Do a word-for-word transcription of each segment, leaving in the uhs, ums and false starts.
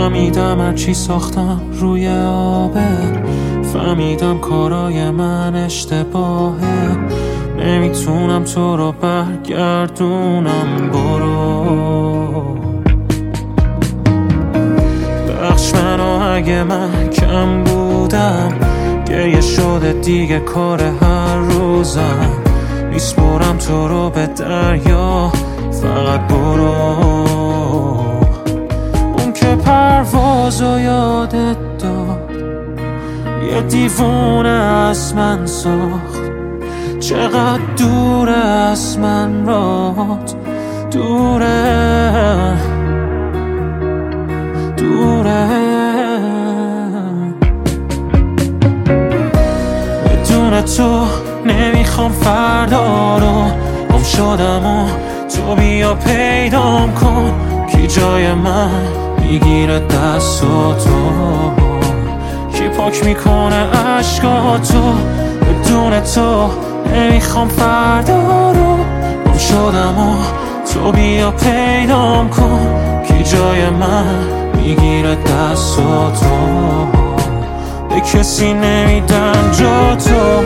فهمیدم هرچی ساختم روی آبه، فهمیدم کارای من اشتباهه، نمیتونم تو رو برگردونم. برو بخش منو اگه من کم بودم، گریه شده دیگه کار هر روزم نیست برم تو رو به دریا. فقط برو اون که پروازو یادت داد، یه دیوونه از من ساخت. چقدر دوره از من رات، دوره دوره. بدون تو نمیخوام فردا رو، گم شدم و تو بیا پیدام کن. کی جای من میگیره دست و تو، کی پاک میکنه عشقاتو. بدون تو نمیخوام فردا رو، گم شدم و تو بیا پیدام کن. کی جای من میگیره دست و تو، به کسی نمیدم جا تو.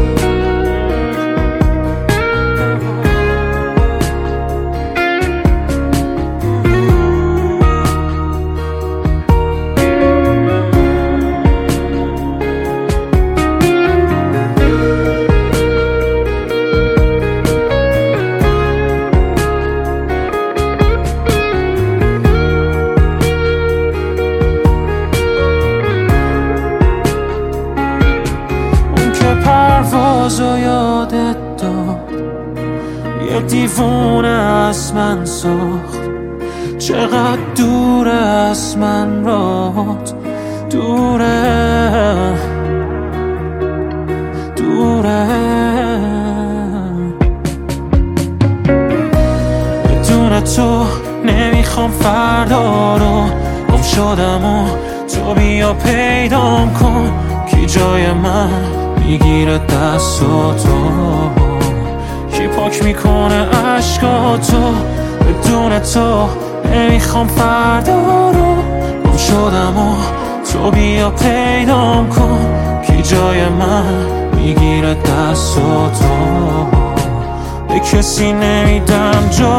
پروازو یادت داد، یه دیوونه از من ساخت. چقدر دوره از من رات، دوره دوره. بدون تو نمیخوام فردا رو، گم شدم و تو بیا پیدام کن. کی جای من میگیره دست و تو، کی پاک میکنه عشقاتو. بدون تو نمیخوام فردا رو، گم شدم و تو بیا پیدام کن. کی جای من میگیره دست و تو، به کسی نمیدم جا